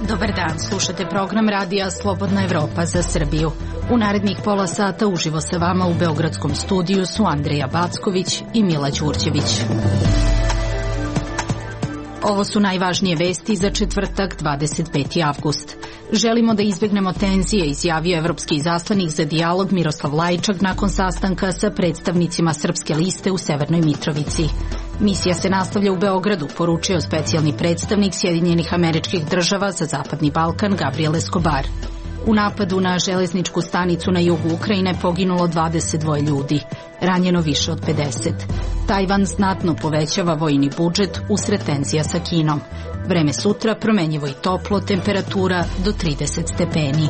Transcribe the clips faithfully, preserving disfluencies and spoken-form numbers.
Dobar dan, slušate program radija Slobodna Evropa za Srbiju. U narednih pola sata uživo sa vama u beogradskom studiju su Andreja Backović i Mila Đurđević. Ovo su najvažnije vesti za četvrtak, dvadeset peti avgust. Želimo da izbegnemo tenzije, izjavio evropski izaslanik za dijalog Miroslav Lajčak nakon sastanka sa predstavnicima Srpske liste u Severnoj Mitrovici. Misija se nastavlja u Beogradu, poručio specijalni predstavnik Sjedinjenih Američkih Država za Zapadni Balkan Gabriel Escobar. U napadu na železničku stanicu na jugu Ukrajine poginulo dvadeset dva ljudi, ranjeno više od pedeset. Tajvan znatno povećava vojni budžet usred tenzija sa Kinom. Vreme sutra promenjivo i toplo, temperatura do trideset stepeni.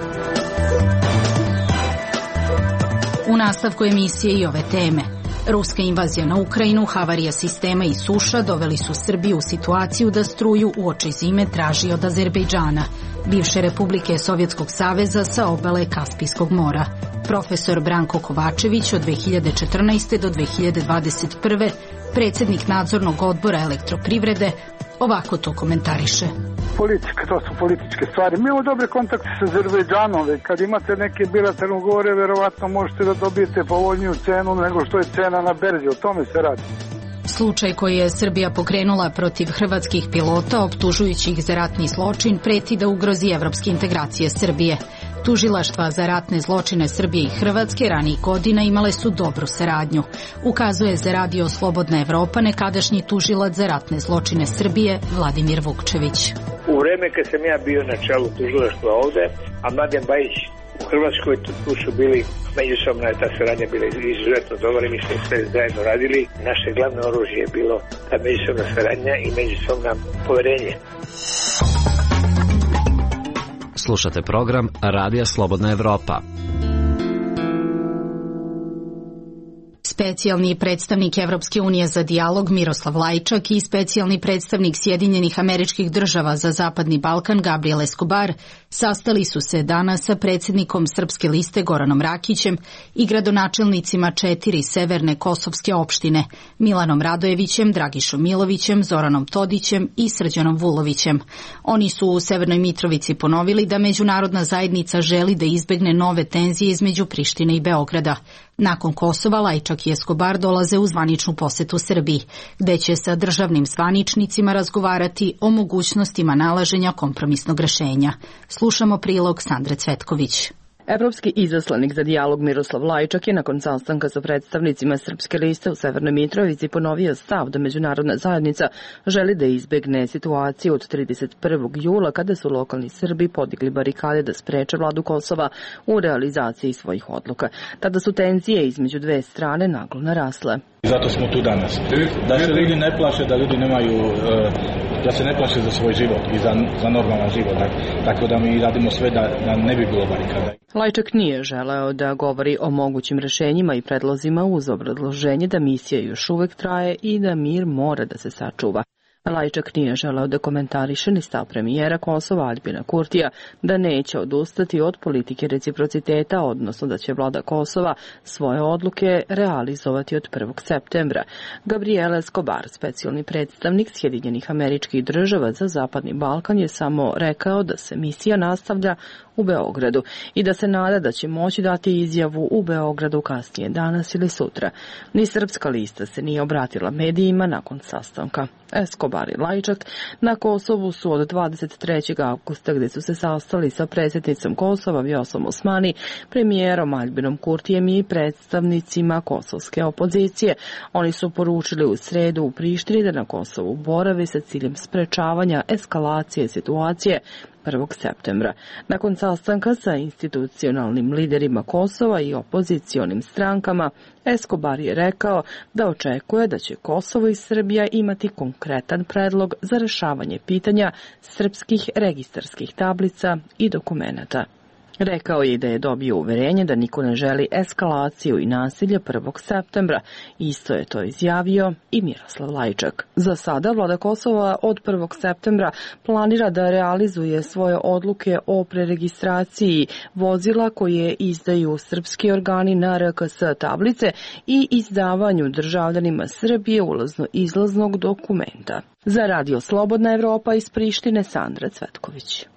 U nastavku emisije i ove teme. Ruska invazija na Ukrajinu, havarija sistema i suša doveli su Srbiju u situaciju da struju uoči zime traži od Azerbejdžana, bivše republike Sovjetskog saveza sa obale Kaspijskog mora. Profesor Branko Kovačević od dve hiljade četrnaeste. do dve hiljade dvadeset prve. predsjednik nadzornog odbora Elektroprivrede, ovako to komentariše. Politika, to su političke stvari. Mi imamo dobre kontakte sa Azerbejdžanom, kad imate neke bilateralne ugovore, verovatno možete da dobijete povoljniju cenu nego što je cena na berzi, o tome se radi. Slučaj koji je Srbija pokrenula protiv hrvatskih pilota, optužujući ih za ratni zločin, preti da ugrozi evropske integracije Srbije. Tužilaštva za ratne zločine Srbije i Hrvatske ranijih godina imale su dobru saradnju. Ukazuje za radio Slobodna Evropa nekadašnji tužilac za ratne zločine Srbije Vladimir Vukčević. U vreme kad sam ja bio na čelu tužilaštva ovde, a Mladen Bajić u Hrvatskoj, tu su bili, međusobna je ta saradnja bila izuzetno dobra i mi smo sve zajedno radili. Naše glavno oružje je bilo ta međusobna saradnja i međusobna poverenje. Slušate program Radija Slobodna Evropa. Specijalni predstavnik Evropske unije za dijalog Miroslav Lajčak i specijalni predstavnik Sjedinjenih Američkih Država za Zapadni Balkan Gabriel Escobar sastali su se danas sa predsjednikom Srpske liste Goranom Rakićem i gradonačelnicima četiri severne kosovske opštine Milanom Radojevićem, Dragišom Milovićem, Zoranom Todićem i Srđanom Vulovićem. Oni su u Severnoj Mitrovici ponovili da međunarodna zajednica želi da izbegne nove tenzije između Prištine i Beograda. Nakon Kosova, Lajčak i Escobar dolaze u zvaničnu posetu Srbiji, gde će sa državnim zvaničnicima razgovarati o mogućnostima nalaženja kompromisnog rešenja. Slušamo prilog Sandre Cvetković. Evropski izaslanik za dijalog Miroslav Lajčak je nakon sastanka sa predstavnicima Srpske liste u Severnoj Mitrovici ponovio stav da međunarodna zajednica želi da izbegne situaciju od trideset prvog jula kada su lokalni Srbi podigli barikade da spreče vladu Kosova u realizaciji svojih odluka. Tada su tenzije između dve strane naglo narasle. Zato smo tu danas. Da se ljudi ne plaše, da ljudi nemaju, da se ne plaše za svoj život i za, za normalan život. Tako da mi radimo sve da, da ne bi bilo barikada. Lajčak nije želeo da govori o mogućim rešenjima i predlozima uz obrazloženje da misija još uvek traje i da mir mora da se sačuva. Lajčak nije želeo da komentariše ni stav premijera Kosova Aljbina Kurtija da neće odustati od politike reciprociteta, odnosno da će vlada Kosova svoje odluke realizovati od prvog septembra. Gabriel Escobar, specijalni predstavnik Sjedinjenih Američkih Država za Zapadni Balkan, je samo rekao da se misija nastavlja u Beogradu i da se nada da će moći dati izjavu u Beogradu kasnije danas ili sutra. Ni Srpska lista se nije obratila medijima nakon sastanka. Escobar i Lajčak na Kosovu su od dvadeset trećeg avgusta gde su se sastali sa predsjednicom Kosova Vjosom Osmani, premijerom Aljbinom Kurtijem i predstavnicima kosovske opozicije. Oni su poručili u sredu u Prištini da na Kosovu borave sa ciljem sprečavanja eskalacije situacije prvog septembra. Nakon sastanka sa institucionalnim liderima Kosova i opozicionim strankama, Escobar je rekao da očekuje da će Kosovo i Srbija imati konkretan predlog za rešavanje pitanja srpskih registarskih tablica i dokumenata. Rekao je da je dobio uverenje da niko ne želi eskalaciju i nasilje prvog septembra. Isto je to izjavio i Miroslav Lajčak. Za sada vlada Kosova od prvog septembra planira da realizuje svoje odluke o preregistraciji vozila koje izdaju srpski organi na R K S tablice i izdavanju državljanima Srbije ulazno-izlaznog dokumenta. Za Radio Slobodna Evropa iz Prištine, Sandra Cvetković.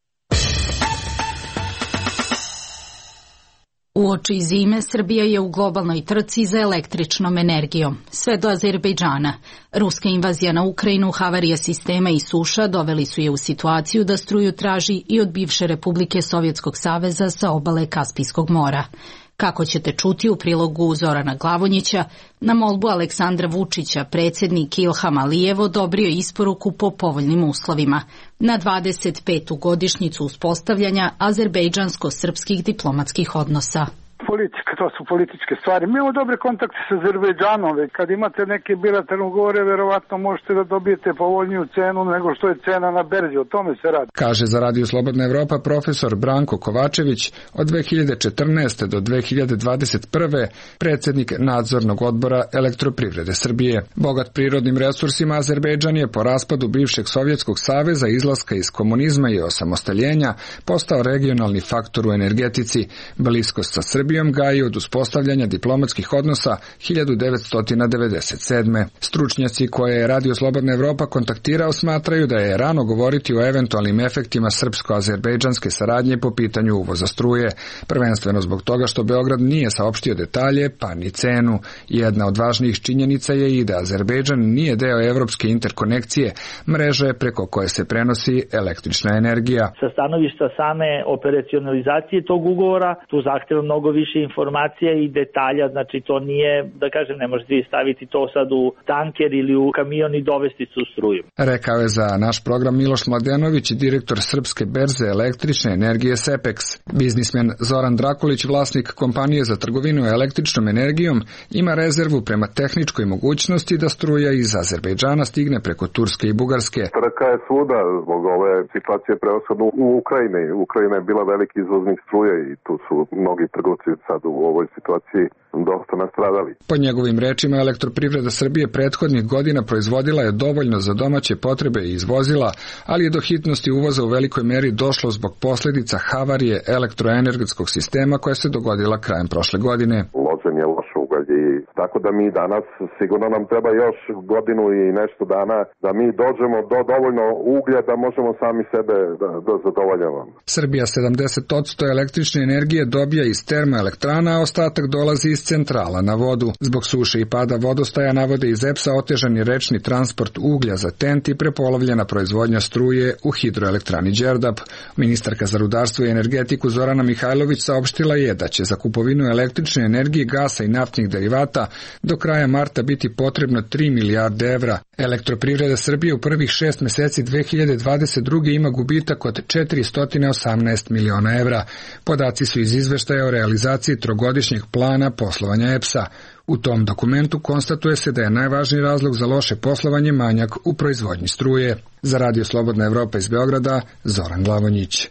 Uoči zime Srbija je u globalnoj trci za električnom energijom, sve do Azerbejdžana. Ruska invazija na Ukrajinu, havarija sistema i suša doveli su je u situaciju da struju traži i od bivše Republike Sovjetskog saveza sa obale Kaspijskog mora. Kako ćete čuti u prilogu Zorana Glavonjića, na molbu Aleksandra Vučića predsjednik Ilham Alijev odobrio isporuku po povoljnim uslovima na dvadeset petu godišnjicu uspostavljanja azerbejdžansko-srpskih diplomatskih odnosa. Politika, to su političke stvari. Mi imamo dobre kontakte sa Azerbejdžanom. Kad imate neke bilateralne ugovore, verovatno možete da dobijete povoljniju cenu nego što je cena na berzi. O tome se radi. Kaže za Radio Slobodna Evropa profesor Branko Kovačević, od dve hiljade četrnaeste. do dve hiljade dvadeset prve. predsjednik nadzornog odbora Elektroprivrede Srbije. Bogat prirodnim resursima, Azerbejdžan je po raspadu bivšeg Sovjetskog saveza, izlaska iz komunizma i osamostaljenja postao regionalni faktor u energetici. Bliskost sa Srbijom gaji od uspostavljanja diplomatskih odnosa hiljadu devetsto devedeset sedme. Stručnjaci koje je Radio Slobodna Evropa kontaktirao smatraju da je rano govoriti o eventualnim efektima srpsko-azerbejdžanske saradnje po pitanju uvoza struje, prvenstveno zbog toga što Beograd nije saopštio detalje pa ni cenu. Jedna od važnijih činjenica je i da Azerbejdžan nije deo evropske interkonekcije, mreže preko koje se prenosi električna energija. Sa stanovišta same operacionalizacije tog ugovora, tu zahteva mnogo više informacija i detalja, znači to nije, da kažem, ne možete staviti to sad u tanker ili u kamion i dovesti su struju. Rekao je za naš program Miloš Mladenović, direktor Srpske berze električne energije SEPEX. Biznismen Zoran Drakulić, vlasnik kompanije za trgovinu električnom energijom, ima rezervu prema tehničkoj mogućnosti da struja iz Azerbejdžana stigne preko Turske i Bugarske. Trka je svuda zbog ove situacije prevashodno u Ukrajini. Ukrajina je bila veliki izvoznik struje i tu su mnogi trgovci sad u ovoj situaciji dosta nastradali. Po njegovim rečima, Elektroprivreda Srbije prethodnih godina proizvodila je dovoljno za domaće potrebe i izvozila, ali je do hitnosti uvoza u velikoj meri došlo zbog posljedica havarije elektroenergetskog sistema koja se dogodila krajem prošle godine. Ložen je loš ugalj i tako da mi danas sigurno nam treba još godinu i nešto dana da mi dođemo do dovoljno uglja da možemo sami sebe da, da zadovoljavamo. Srbija sedamdeset posto električne energije dobija iz termoelektrana, a ostatak dolazi iz centrala na vodu. Zbog suše i pada vodostaja, navode iz E P S-a, otežan je rečni transport uglja za T E N T i prepolovljena proizvodnja struje u hidroelektrani Đerdap. Ministarka za rudarstvo i energetiku Zorana Mihajlović saopštila je da će za kupovinu električne energije, gasa i naftnih derivata do kraja marta biti potrebno tri milijarde evra. Elektroprivreda Srbije u prvih šest meseci dve hiljade dvadeset druge. ima gubitak od četiristo osamnaest miliona evra. Podaci su iz izveštaja o realizaciji trogodišnjeg plana poslovanja E P S-a. U tom dokumentu konstatuje se da je najvažniji razlog za loše poslovanje manjak u proizvodnji struje. Za Radio Slobodna Evropa iz Beograda, Zoran Glavonjić.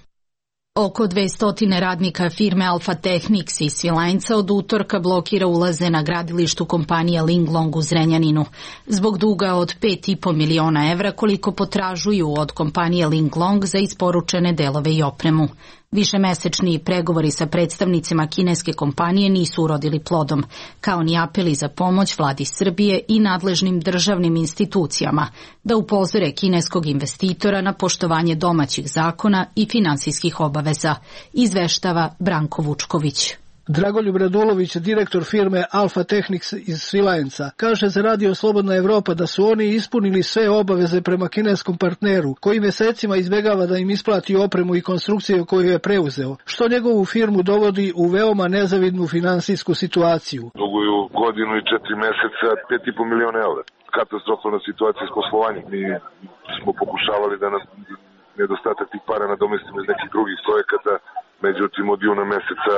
Oko dvesta radnika firme Alfa Technics iz Svilajnca od utorka blokira ulaze na gradilištu kompanije Linglong u Zrenjaninu. Zbog duga od pet i po miliona evra koliko potražuju od kompanije Linglong za isporučene delove i opremu. Višemesečni pregovori sa predstavnicima kineske kompanije nisu urodili plodom, kao ni apeli za pomoć vladi Srbije i nadležnim državnim institucijama da upozore kineskog investitora na poštovanje domaćih zakona i finansijskih obaveza, izveštava Branko Vučković. Dragoljub Radulović, direktor firme Alfa Technics iz Svilajnca, kaže za Radio Slobodna Evropa da su oni ispunili sve obaveze prema kineskom partneru, koji mesecima izbegava da im isplati opremu i konstrukciju koju je preuzeo, što njegovu firmu dovodi u veoma nezavidnu finansijsku situaciju. Duguju godinu i četiri meseca pet i po miliona evra. Katastrofalna situacija s poslovanjem. Mi smo pokušavali da nas nedostatak tih para nadomestimo iz nekih drugih projekata, međutim od juna meseca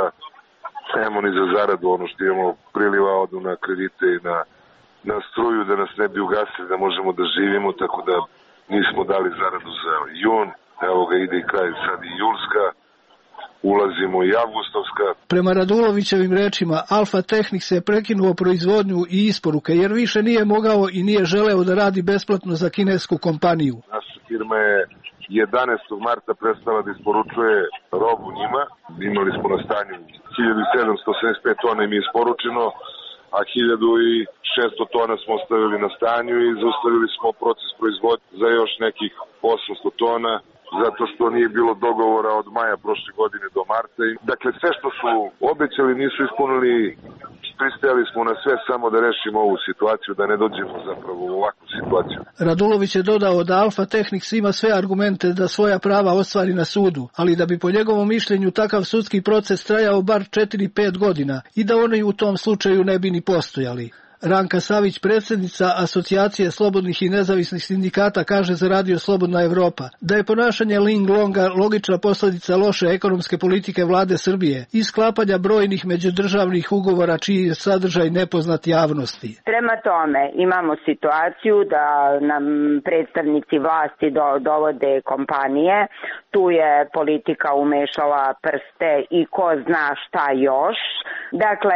nemamo ni za zaradu, ono što imamo priliva odu na kredite i na, na struju da nas ne bi ugasili, da možemo da živimo, tako da nismo dali zaradu za jun, evo ga ide i kraj sad i julska, ulazimo i avgustovska. Prema Radulovićevim rečima, Alfa Technics je prekinuo proizvodnju i isporuke jer više nije mogao i nije želeo da radi besplatno za kinesku kompaniju. Naša firma je jedanaestog marta prestala da isporučuje robu njima. Imali smo na stanju hiljadu sedamsto osamdeset pet tona im je isporučeno, a hiljadu šesto tona smo ostavili na stanju i zaustavili smo proces proizvodnje za još nekih osamsto tona, zato što nije bilo dogovora od maja prošle godine do marta. Dakle, sve što su obećali nisu ispunili, pristajali smo na sve samo da rešimo ovu situaciju, da ne dođemo zapravo u ovakvu situaciju. Radulović je dodao da Alfa Technics ima sve argumente da svoja prava ostvari na sudu, ali da bi po njegovom mišljenju takav sudski proces trajao bar četiri do pet godina i da oni u tom slučaju ne bi ni postojali. Ranka Savić, predsjednica Asocijacije slobodnih i nezavisnih sindikata, kaže za Radio Slobodna Evropa da je ponašanje Ling Longa logična posljedica loše ekonomske politike vlade Srbije i sklapanja brojnih međudržavnih ugovora čiji je sadržaj nepoznat javnosti. Prema tome imamo situaciju da nam predstavnici vlasti do, dovode kompanije, tu je politika umešala prste i ko zna šta još. Dakle,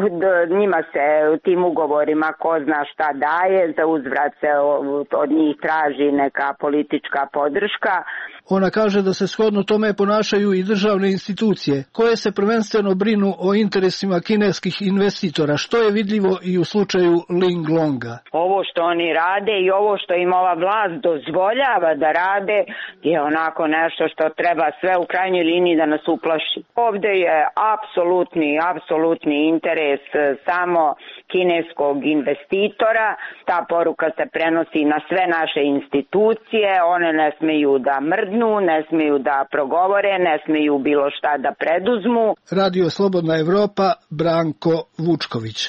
njima se tim ugovorima ko zna šta daje, za uzvrat se od njih traži neka politička podrška. Ona kaže da se shodno tome ponašaju i državne institucije, koje se prvenstveno brinu o interesima kineskih investitora, što je vidljivo i u slučaju Ling Longa. Ovo što oni rade i ovo što im ova vlast dozvoljava da rade je onako nešto što treba sve u krajnjoj liniji da nas uplaši. Ovde je apsolutni, apsolutni interes samo kineskog investitora. Ta poruka se prenosi na sve naše institucije, one ne smeju da mrdnu, ne smeju da progovore, ne smeju bilo šta da preduzmu. Radio Slobodna Evropa, Branko Vučković.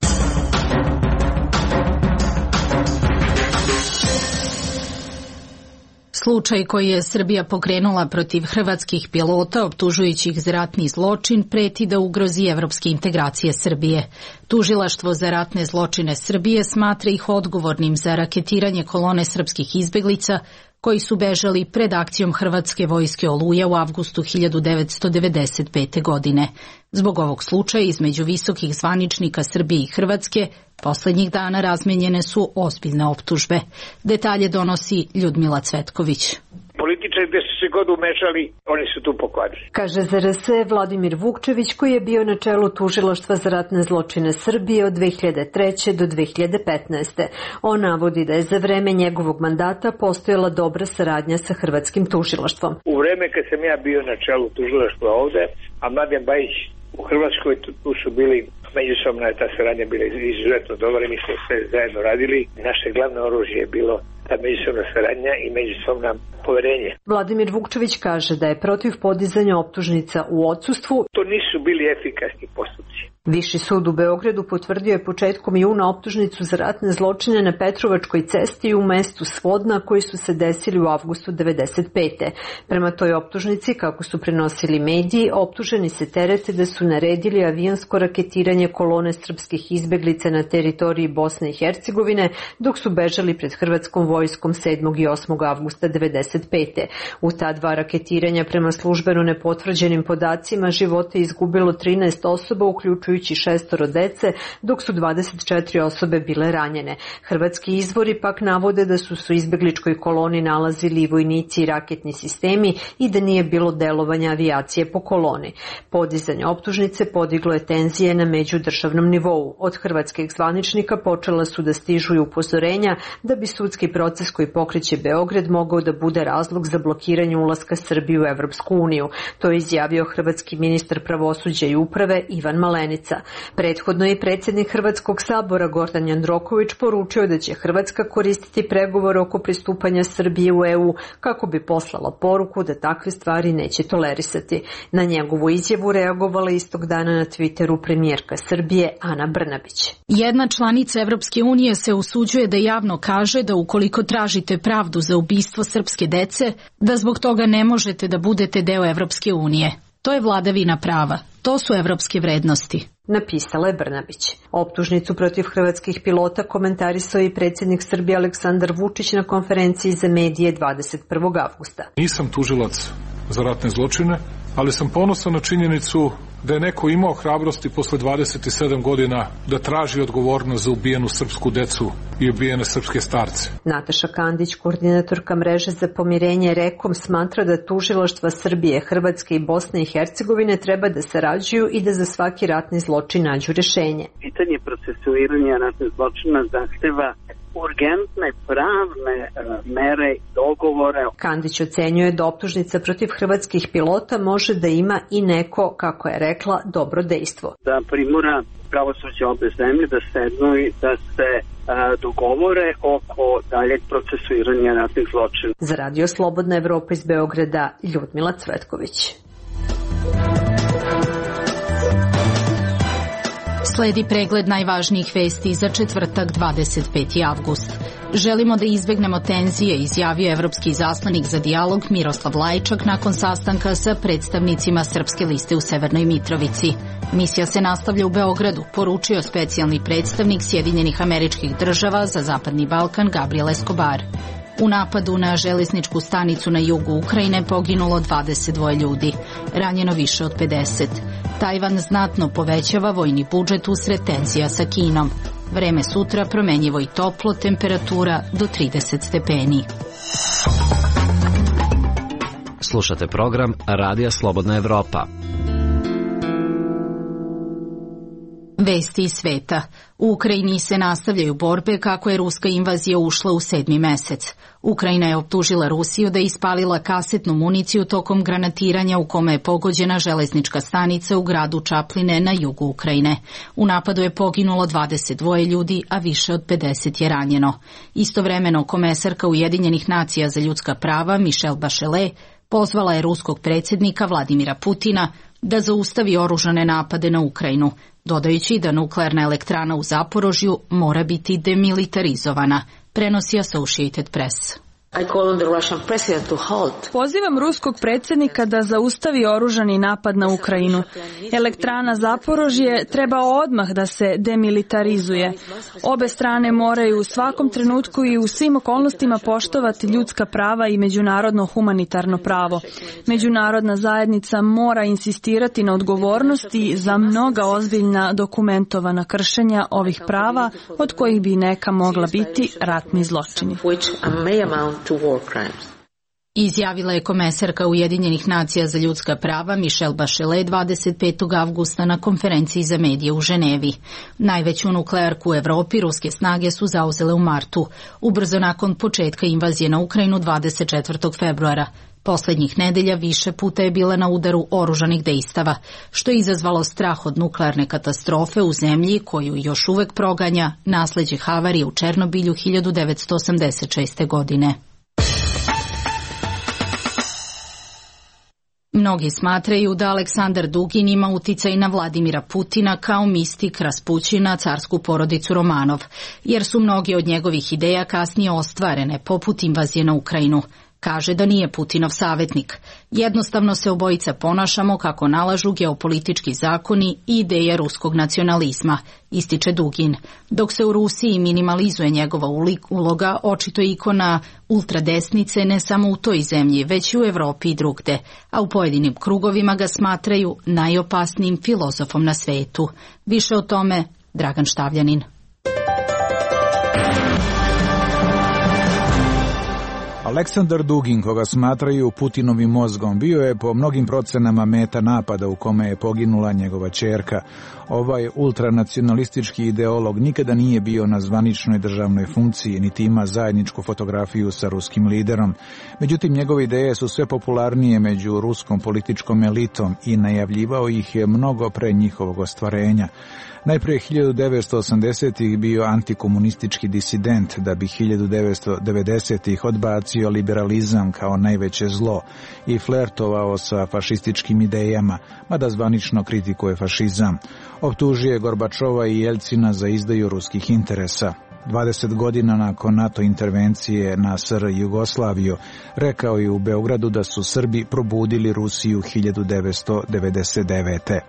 Slučaj koji je Srbija pokrenula protiv hrvatskih pilota optužujući ih za ratni zločin preti da ugrozi evropske integracije Srbije. Tužilaštvo za ratne zločine Srbije smatra ih odgovornim za raketiranje kolone srpskih izbeglica koji su bežali pred akcijom hrvatske vojske Oluja u avgustu hiljadu devetsto devedeset pete. godine. Zbog ovog slučaja između visokih zvaničnika Srbije i Hrvatske poslednjih dana razmenjene su ozbiljne optužbe. Detalje donosi Ljudmila Cvetković. Političari gde su se god umešali, oni su tu pokvarili. Kaže za R S Vladimir Vukčević, koji je bio na čelu tužilaštva za ratne zločine Srbije od dve hiljade treće. do dve hiljade petnaeste. On navodi da je za vreme njegovog mandata postojala dobra saradnja sa hrvatskim tužilaštvom. U vreme kad sam ja bio na čelu tužilaštva ovde, a Mladen Bajić u Hrvatskoj, tu su bili međusobna, ta saradnja bila izuzetno dobra, mi smo sve zajedno radili. Naše glavno oružje je bilo ta međusobna saradnja i međusobna poverenje. Vladimir Vukčević kaže da je protiv podizanja optužnica u odsustvu. To nisu bili efikasni postupci. Viši sud u Beogradu potvrdio je početkom juna optužnicu za ratne zločine na Petrovačkoj cesti u mestu Svodna koji su se desili u avgustu devedeset pete. Prema toj optužnici, kako su prenosili mediji, optuženi se terete da su naredili avijansko raketiranje kolone srpskih izbeglica na teritoriji Bosne i Hercegovine dok su bežali pred hrvatskom vojskom sedmog i osmog avgusta devedeset pete. U ta dva raketiranja prema službeno nepotvrđenim podacima živote izgubilo trinaest osoba, uključujući šestoro dece, dok su dvadeset četiri osobe bile ranjene. Hrvatski izvori pak navode da su su izbegličkoj koloni nalazili i vojnici i raketni sistemi i da nije bilo delovanja avijacije po koloni. Podizanje optužnice podiglo je tenzije na međudržavnom nivou. Od hrvatskih zvaničnika počela su da stižu i upozorenja da bi sudski proces koji pokreće Beograd mogao da bude razlog za blokiranje ulaska Srbije u Evropsku uniju. To je izjavio hrvatski ministar pravosuđa i uprave Ivan Malenica. Prethodno je predsjednik Hrvatskog sabora Gordan Jandroković poručio da će Hrvatska koristiti pregovore oko pristupanja Srbije u E U kako bi poslala poruku da takve stvari neće tolerisati. Na njegovu izjavu reagovala istog dana na Twitteru premijerka Srbije Ana Brnabić. Jedna članica Evropske unije se usuđuje da javno kaže da ukoliko tražite pravdu za ubistvo srpske dece, da zbog toga ne možete da budete deo Evropske unije. To je vladavina prava. To su evropske vrednosti. Napisala je Brnabić. Optužnicu protiv hrvatskih pilota komentarisao i predsjednik Srbije Aleksandar Vučić na konferenciji za medije dvadeset prvog avgusta. Nisam tužilac za ratne zločine, ali sam ponosan na činjenicu da je neko imao hrabrosti posle dvadeset sedam godina da traži odgovornost za ubijenu srpsku decu i ubijene srpske starce. Nataša Kandić, koordinatorka mreže za pomirenje Rekom, smatra da tužilaštva Srbije, Hrvatske i Bosne i Hercegovine treba da sarađuju i da za svaki ratni zločin nađu rešenje. Pitanje procesuiranja ratnih zločina zahteva urgentne pravne mere, dogovore. Kandić ocenjuje da optužnica protiv hrvatskih pilota može da ima i neko, kako je rekla, dobro dejstvo. Da primora pravosuđe obe zemlje da sednu i da se a, dogovore oko daljeg procesuiranja ratnih zločina. Za Radio Slobodna Evropa iz Beograda, Ljudmila Cvetković. Sledi pregled najvažnijih vesti za četvrtak dvadeset peti avgust. Želimo da izbegnemo tenzije, izjavio evropski izaslanik za dijalog Miroslav Lajčak nakon sastanka sa predstavnicima Srpske liste u Severnoj Mitrovici. Misija se nastavlja u Beogradu, poručio specijalni predstavnik Sjedinjenih Američkih Država za Zapadni Balkan Gabriel Escobar. U napadu na železničku stanicu na jugu Ukrajine poginulo dvadeset dva ljudi, ranjeno više od pedeset. Tajvan znatno povećava vojni budžet usred tenzija sa Kinom. Vreme sutra promenjivo i toplo, temperatura do trideset stepeni. Slušate program Radija Slobodna Evropa. Vesti iz sveta. U Ukrajini se nastavljaju borbe kako je ruska invazija ušla u sedmi mesec. Ukrajina je optužila Rusiju da je ispalila kasetnu municiju tokom granatiranja u kome je pogođena železnička stanica u gradu Čapline na jugu Ukrajine. U napadu je poginulo dvadeset dva ljudi, a više od pedeset je ranjeno. Istovremeno, komesarka Ujedinjenih nacija za ljudska prava Michelle Bachelet pozvala je ruskog predsjednika Vladimira Putina da zaustavi oružane napade na Ukrajinu, dodajući da nuklearna elektrana u Zaporožju mora biti demilitarizovana, prenosi Associated Press. Pozivam ruskog predsjednika da zaustavi oružani napad na Ukrajinu. Elektrana Zaporožje treba odmah da se demilitarizuje. Obe strane moraju u svakom trenutku i u svim okolnostima poštovati ljudska prava i međunarodno humanitarno pravo. Međunarodna zajednica mora insistirati na odgovornosti za mnoga ozbiljna dokumentovana kršenja ovih prava, od kojih bi neka mogla biti ratni zločini. Izjavila je komesarka Ujedinjenih nacija za ljudska prava Michelle Bachelet dvadeset petog avgusta na konferenciji za medije u Ženevi. Najveću nuklearku u Evropi ruske snage su zauzele u martu, ubrzo nakon početka invazije na Ukrajinu dvadeset četvrtog februara. Poslednjih nedelja više puta je bila na udaru oružanih dejstava, što je izazvalo strah od nuklearne katastrofe u zemlji koju još uvek proganja nasleđe havarije u Černobilju hiljadu devetsto osamdeset šeste. godine. Mnogi smatraju da Aleksandar Dugin ima uticaj na Vladimira Putina kao mistik Raspućin na carsku porodicu Romanov, jer su mnogi od njegovih ideja kasnije ostvarene, poput invazije na Ukrajinu. Kaže da nije Putinov savjetnik. Jednostavno se obojica ponašamo kako nalažu geopolitički zakoni i ideje ruskog nacionalizma, ističe Dugin. Dok se u Rusiji minimalizuje njegova uloga, očito ikona ultradesnice ne samo u toj zemlji, već i u Evropi i drugde, a u pojedinim krugovima ga smatraju najopasnijim filozofom na svetu. Više o tome Dragan Štavljanin. Aleksandar Dugin, koga smatraju Putinovim mozgom, bio je po mnogim procenama meta napada u kome je poginula njegova ćerka. Ovaj ultranacionalistički ideolog nikada nije bio na zvaničnoj državnoj funkciji, niti ima zajedničku fotografiju sa ruskim liderom. Međutim, njegove ideje su sve popularnije među ruskom političkom elitom i najavljivao ih je mnogo pre njihovog ostvarenja. Najprije hiljadu devetsto osamdesetih bio antikomunistički disident, da bi hiljadu devetsto devedesetih odbacio liberalizam kao najveće zlo i flertovao sa fašističkim idejama, mada zvanično kritikuje fašizam. Optužuje Gorbačova i Jeljcina za izdaju ruskih interesa. dvadeset godina nakon NATO intervencije na S R Jugoslaviju, rekao je u Beogradu da su Srbi probudili Rusiju hiljadu devetsto devedeset devete.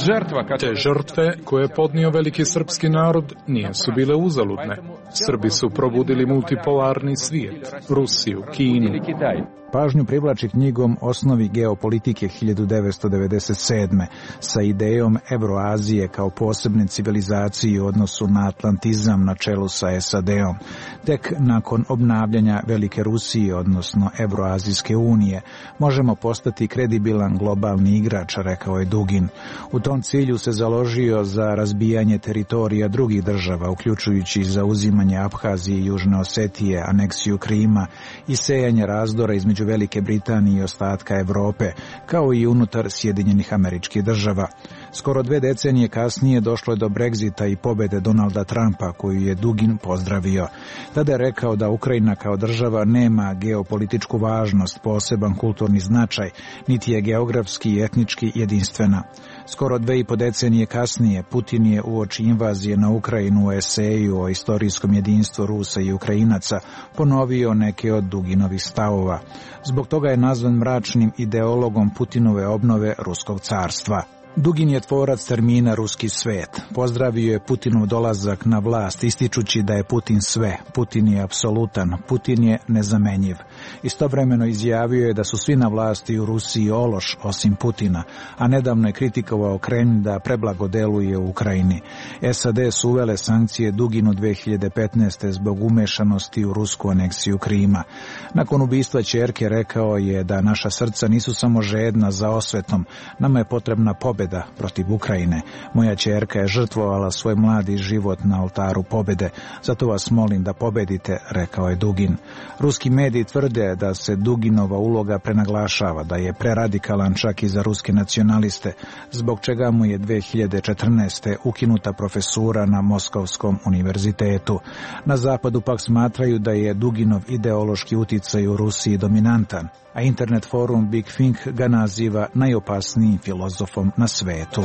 Te žrtve koje je podnio veliki srpski narod nisu bile uzaludne. Srbi su probudili multipolarni svijet, Rusiju, Kinu. Pažnju privlači knjigom Osnovi geopolitike hiljadu devetsto devedeset sedme sa idejom Evroazije kao posebne civilizacije u odnosu na atlantizam na čelu sa S A D-om. Tek nakon obnavljanja Velike Rusije, odnosno Evroazijske unije, možemo postati kredibilan globalni igrač, rekao je Dugin. U tom cilju se založio za razbijanje teritorija drugih država, uključujući zauzimanje Abhazije i Južne Osetije, aneksiju Krima i sejanje razdora između Velike Britanije i ostatka Evrope, kao i unutar Sjedinjenih Američkih Država. Skoro dve decenije kasnije došlo je do Brexita i pobede Donalda Trumpa, koju je Dugin pozdravio. Tada je rekao da Ukrajina kao država nema geopolitičku važnost, poseban kulturni značaj, niti je geografski i etnički jedinstvena. Skoro dve i po decenije kasnije Putin je uoči invazije na Ukrajinu u eseju o istorijskom jedinstvu Rusa i Ukrajinaca ponovio neke od Duginovih stavova. Zbog toga je nazvan mračnim ideologom Putinove obnove Ruskog carstva. Dugin je tvorac termina ruski svet. Pozdravio je Putinov dolazak na vlast, ističući da je Putin sve. Putin je apsolutan, Putin je nezamenjiv. Istovremeno izjavio je da su svi na vlasti u Rusiji ološ osim Putina, a nedavno je kritikovao Kremlj da preblago deluje u Ukrajini. S A D su uvele sankcije Duginu dve hiljade petnaeste. zbog umešanosti u rusku aneksiju Krima. Nakon ubistva ćerke rekao je da naša srca nisu samo žedna za osvetom, nama je potrebna pobeda protiv Ukrajine. Moja ćerka je žrtvovala svoj mladi život na oltaru pobede, zato vas molim da pobedite, rekao je Dugin. Ruski mediji tvrde da se Duginova uloga prenaglašava, da je preradikalan čak i za ruske nacionaliste, zbog čega mu je dve hiljade četrnaeste. ukinuta profesura na Moskovskom univerzitetu. Na zapadu pak smatraju da je Duginov ideološki uticaj u Rusiji dominantan, a internet forum Big Think ga naziva najopasnijim filozofom na svetu.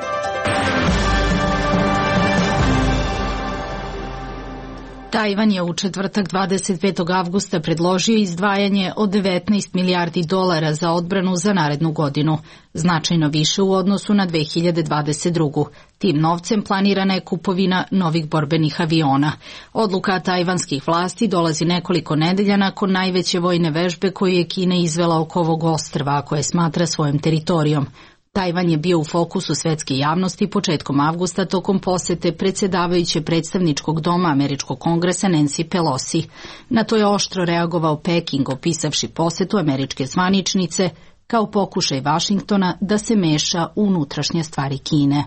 Tajvan je u četvrtak dvadeset petog avgusta predložio izdvajanje od devetnaest milijardi dolara za odbranu za narednu godinu, značajno više u odnosu na dve hiljade dvadeset drugu. Tim novcem planirana je kupovina novih borbenih aviona. Odluka tajvanskih vlasti dolazi nekoliko nedelja nakon najveće vojne vežbe koju je Kina izvela oko ovog ostrva, koje smatra svojom teritorijom. Tajvan je bio u fokusu svetske javnosti početkom avgusta tokom posete predsjedavajuće predstavničkog doma Američkog kongresa Nancy Pelosi. Na to je oštro reagovao Peking, opisavši posetu američke zvaničnice kao pokušaj Vašingtona da se meša u unutrašnje stvari Kine.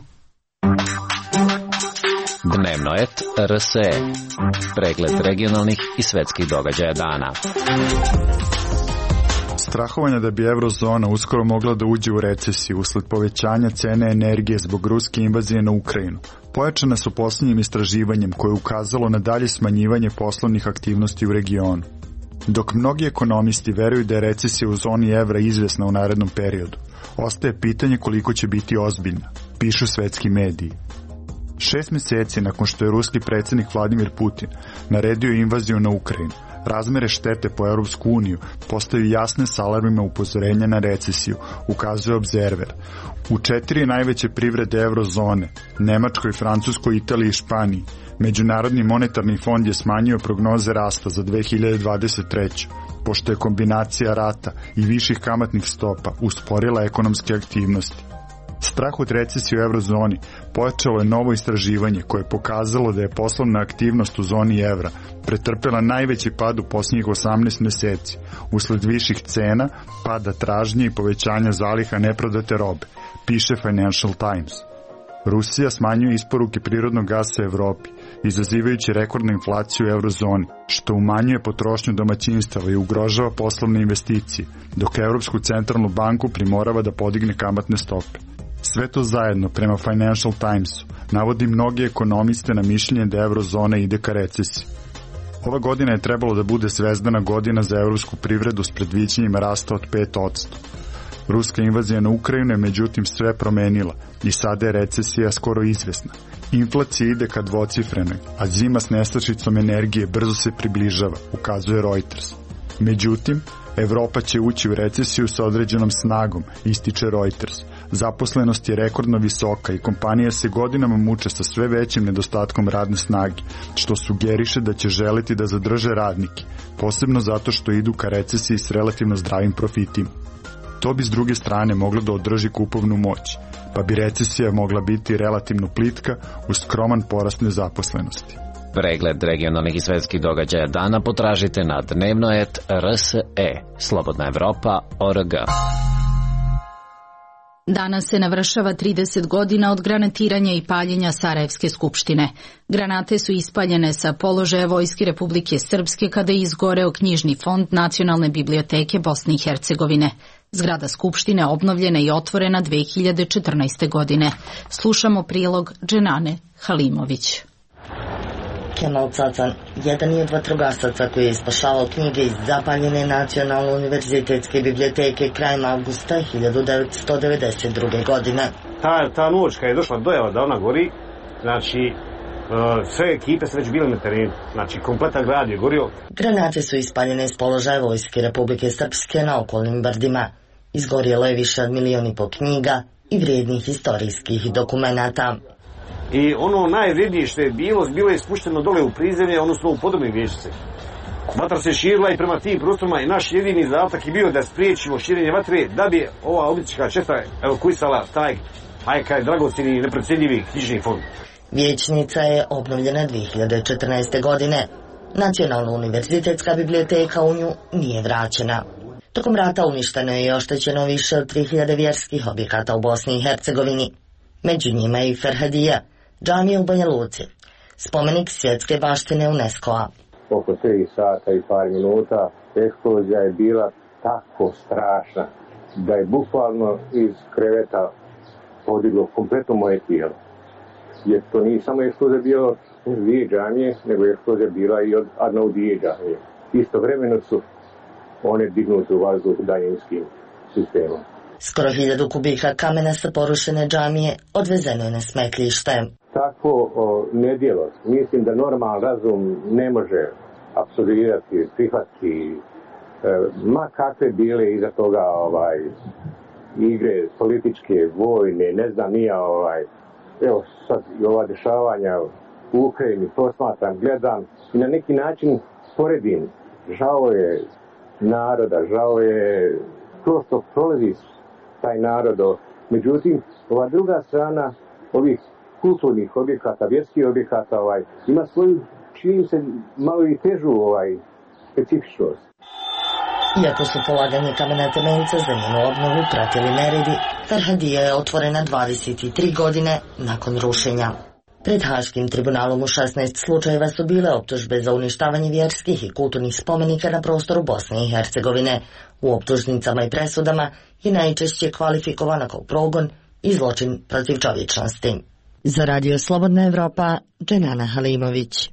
Dnevno et R S E. Pregled regionalnih i svetskih događaja dana. Strahovanja da bi eurozona uskoro mogla da uđe u recesiju usled povećanja cene energije zbog ruske invazije na Ukrajinu pojačana su posljednjim istraživanjem koje je ukazalo na dalje smanjivanje poslovnih aktivnosti u regionu. Dok mnogi ekonomisti veruju da je recesija u zoni evra izvesna u narednom periodu, ostaje pitanje koliko će biti ozbiljna, pišu svetski mediji. Šest mjeseci nakon što je ruski predsjednik Vladimir Putin naredio invaziju na Ukrajinu, razmere štete po Europsku uniju postaju jasne s alarmima upozorenja na recesiju, ukazuje Observer. U četiri najveće privrede eurozone, Nemačkoj, Francuskoj, Italiji i Španiji, Međunarodni monetarni fond je smanjio prognoze rasta za dve hiljade dvadeset treću. pošto je kombinacija rata i viših kamatnih stopa usporila ekonomske aktivnosti. Strah od recesije u eurozoni pojačalo je novo istraživanje koje je pokazalo da je poslovna aktivnost u zoni evra pretrpela najveći pad u posljednjih osamnaest mjeseci, usled viših cena, pada tražnje i povećanja zaliha neprodate robe, piše Financial Times. Rusija smanjuje isporuke prirodnog gasa Evropi, izazivajući rekordnu inflaciju u eurozoni, što umanjuje potrošnju domaćinstava i ugrožava poslovne investicije, dok Europsku centralnu banku primorava da podigne kamatne stope. Sve to zajedno, prema Financial Timesu, navodi mnogi ekonomiste na mišljenje da eurozona ide ka recesiji. Ova godina je trebalo da bude zvezdana godina za evropsku privredu s predviđanjima rasta od pet posto. Ruska invazija na Ukrajinu je međutim sve promenila i sada je recesija skoro izvesna, Inflacija ide ka dvocifrenoj, a zima s nestašicom energije brzo se približava, ukazuje Reuters. Međutim, Evropa će ući u recesiju sa određenom snagom, ističe Reuters. Zaposlenost je rekordno visoka i kompanija se godinama muče sa sve većim nedostatkom radne snage, što sugeriše da će želiti da zadrže radnike, posebno zato što idu ka recesiji s relativno zdravim profitima. To bi s druge strane moglo da održi kupovnu moć, pa bi recesija mogla biti relativno plitka uz skroman porast nezaposlenosti. Pregled regionalnih i svetskih događaja dana potražite na dnevno et er es e, Slobodna Evropa tačka org. Danas se navršava trideset godina od granatiranja i paljenja Sarajevske skupštine. Granate su ispaljene sa položaja Vojske Republike Srpske kada je izgoreo knjižni fond Nacionalne biblioteke Bosne i Hercegovine. Zgrada skupštine obnovljena i otvorena dve hiljade četrnaeste. godine. Slušamo prilog Dženane Halimović. Kemal Cacan, jedan je od vatrogasaca koji je spašavao knjige iz zapaljene Nacionalne univerzitetske biblioteke krajem avgusta hiljadu devetsto devedeset druge. godine. Ta, ta noć kad je došla dojava da ona gori, znači sve ekipe su već bile na terenu, znači kompletan grad je gorio. Granate su ispaljene iz položaja Vojske Republike Srpske na okolnim brdima. Izgorjelo je više od milion i pol knjiga i vrijednih istorijskih dokumenata. I ono najvrednije što je bilo, bilo je spušteno dole u prizemlje, odnosno u podobne vječice. Vatra se širila i prema tim prostorima i naš jedini zadatak je bio da spriječimo širenje vatre, da bi ova oblička četa evakuisala taj, aj kaj dragocjeni i neprocjenjivi knjižni fond. Vijećnica je obnovljena dve hiljade četrnaeste. godine. Nacionalna univerzitetska biblioteka u nju nije vraćena. Tokom rata uništeno je i oštećeno više od tri hiljade vjerskih objekata u Bosni i Hercegovini. Među njima je i Ferhadija, džamija u Banja Luci, spomenik svjetske baštine UNESCO-a. Oko tri sata i par minuta eksplozija je bila tako strašna da je bukvalno iz kreveta podiglo kompletno moje tijelo. Jer to nije samo eksplozija bilo dvije džamije, nego je eksplozija bila i od Arnaudije džamije. Istovremeno su one dignute u vazduh daljinskim sistemom. Skoro hiljadu kubika kamena sa porušene džamije odvezeno je na smetlište. Takvo o, nedjelo, mislim da normalan razum ne može apsolvirati, prihvatiti, e, ma kakve bile iza toga ovaj, igre političke, vojne, ne znam nija, ovaj, evo sad i ova dešavanja u Ukrajini posmatram, gledam i na neki način poredim. Žao je naroda, žao je to što prolazi taj narod. Međutim, ova druga strana ovih kulturnih objekata, vjerskih objekata, ovaj, ima svoju, čini se, malo i težu ovaj, specifičnost. Iako su polaganje kamena temeljca za njenu obnovu pratili neredi, Ferhadija je otvorena dvadeset tri godine nakon rušenja. Pred Haškim tribunalom u šesnaest slučajeva su bile optužbe za uništavanje vjerskih i kulturnih spomenika na prostoru Bosne i Hercegovine. U optužnicama i presudama je najčešće kvalifikovana kao progon i zločin protiv čovječnosti. Za Radio Slobodna Evropa, Dženana Halimović.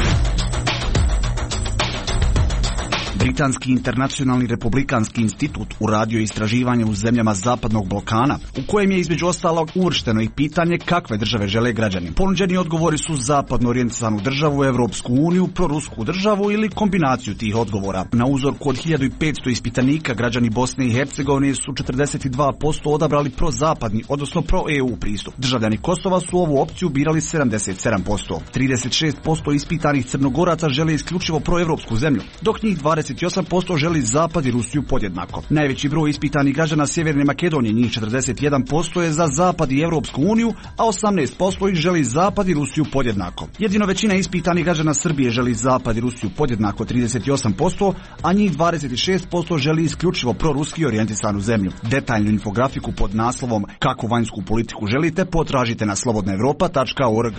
Britanski internacionalni republikanski institut uradio istraživanje u zemljama Zapadnog Balkana, u kojem je između ostalog uvršteno i pitanje kakve države žele građani. Ponuđeni odgovori su zapadno orijentisanu državu, Evropsku uniju, prorusku državu ili kombinaciju tih odgovora. Na uzorku od hiljadu petsto ispitanika građani Bosne i Hercegovine su četrdeset dva posto odabrali prozapadni, odnosno pro-E U pristup. Državljani Kosova su ovu opciju birali sedamdeset sedam posto. trideset šest posto ispitanih Crnogoraca žele isključivo proevropsku zemlju, dok njih dvadeset osam posto želi Zapad i Rusiju podjednako. Najveći broj ispitanih građana Sjeverne Makedonije, njih četrdeset jedan posto, je za Zapad i Evropsku uniju, a osamnaest posto ih želi Zapad i Rusiju podjednako. Jedino većina ispitanih građana Srbije želi Zapad i Rusiju podjednako, trideset osam posto, a njih dvadeset šest posto želi isključivo proruski orijentisanu zemlju. Detaljnu infografiku pod naslovom Kakvu vanjsku politiku želite potražite na slobodna evropa tačka org.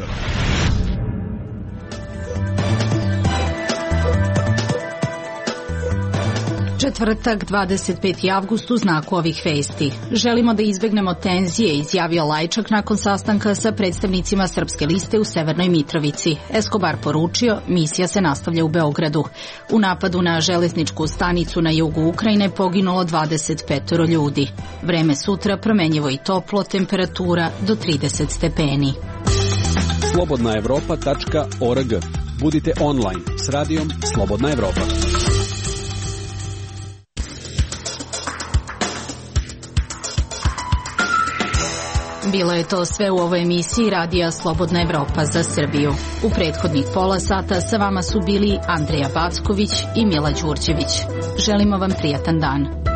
Četvrtak, dvadeset peti avgust, u znaku ovih vesti. Želimo da izbegnemo tenzije, izjavio Lajčak nakon sastanka sa predstavnicima Srpske liste u Severnoj Mitrovici. Escobar poručio, misija se nastavlja u Beogradu. U napadu na železničku stanicu na jugu Ukrajine poginulo dvadeset pet ljudi. Vreme sutra promenjivo i toplo, temperatura do trideset stepeni. slobodna evropa tačka org. Budite online s radijom Slobodna Evropa. Bilo je to sve u ovoj emisiji Radija Slobodna Evropa za Srbiju. U prethodnih pola sata sa vama su bili Andreja Backović i Mila Đurđević. Želimo vam prijatan dan.